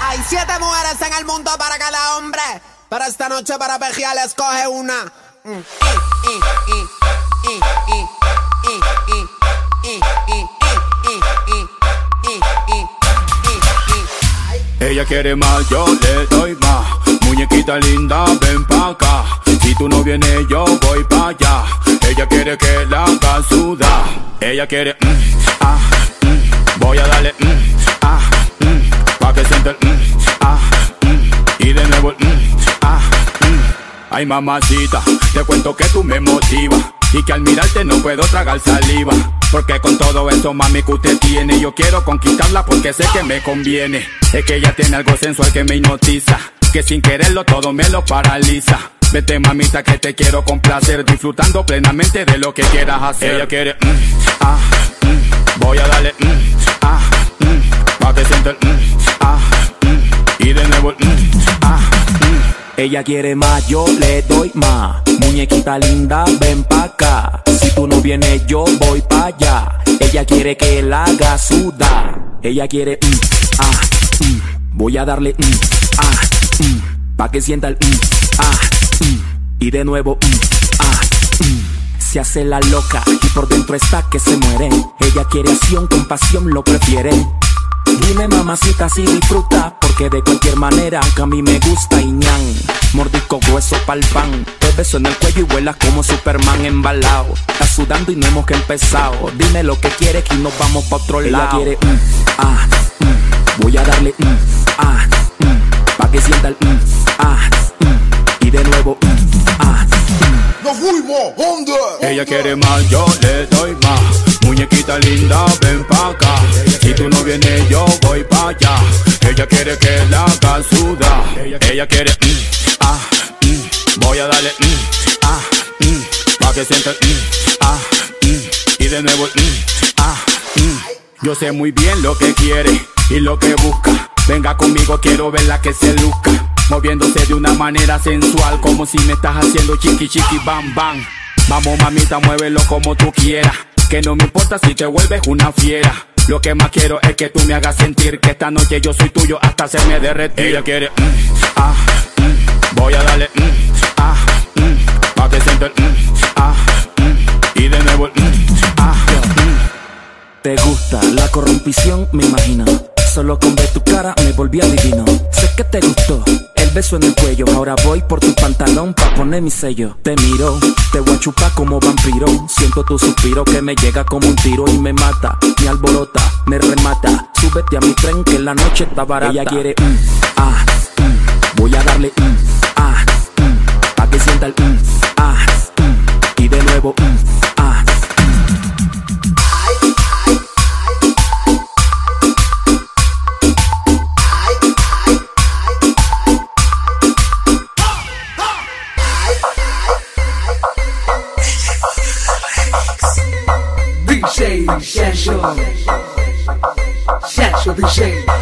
Hay 7 mujeres en el mundo para cada hombre, pero esta noche para pejear escoge una. Ella quiere más, yo le doy más. Muñequita linda, ven pa' acá. Si tú no vienes, yo voy pa' allá. Ella quiere que la haga sudar. Ella quiere, voy a darle, pa' que sienta el, y de nuevo el, Ay mamacita, te cuento que tú me motivas y que al mirarte no puedo tragar saliva. Porque con todo eso, mami, que usted tiene, yo quiero conquistarla porque sé que me conviene. Es que ella tiene algo sensual que me hipnotiza, que sin quererlo todo me lo paraliza. Vete mamita que te quiero complacer, disfrutando plenamente de lo que quieras hacer. Ella quiere, voy a darle, pa' que sienta el, y de nuevo el, Ella quiere más, yo le doy más. Muñequita linda, ven pa' acá. Si tú no vienes, yo voy pa' allá. Ella quiere que la haga sudar. Ella quiere, voy a darle, pa' que sienta el, y de nuevo, Se hace la loca y por dentro está que se muere. Ella quiere acción, con pasión lo prefiere. Dime mamacita si disfruta, porque de cualquier manera que a mí me gusta. Y ñan, mordisco grueso pa'l pan. Te beso en el cuello y vuelas como Superman embalado. Estás sudando y no hemos que empezado. Dime lo que quieres y nos vamos pa' otro lado. Ella quiere, voy a darle, pa' que sienta el, y de nuevo, ¡Nos fuimos! ¿Dónde? Ella quiere más, yo le doy más. Muñequita linda, ven pa' acá. Si tú no vienes, yo voy pa' allá. Ella quiere que la haga sudar. Ella quiere, voy a darle, pa' que sienta el, y de nuevo el, Yo sé muy bien lo que quiere y lo que busca. Venga conmigo, quiero verla que se luzca, moviéndose de una manera sensual, como si me estás haciendo chiqui chiqui bam bam. Vamos mamita, muévelo como tú quieras, que no me importa si te vuelves una fiera. Lo que más quiero es que tú me hagas sentir que esta noche yo soy tuyo hasta hacerme derretir. Ella quiere, voy a darle, pa' que sienta el, y de nuevo el, Te gusta la corrompición, me imagino. Solo con ver tu cara me volví adivino. Sé que te gustó el beso en el cuello. Ahora voy por tu pantalón pa' poner mi sello. Te miro, te voy a chupar como vampiro. Siento tu suspiro que me llega como un tiro y me mata, me alborota, me remata. Súbete a mi tren que la noche está barata. Ella quiere, voy a darle, pa' que sienta el, y de nuevo, DJ Shasho DJ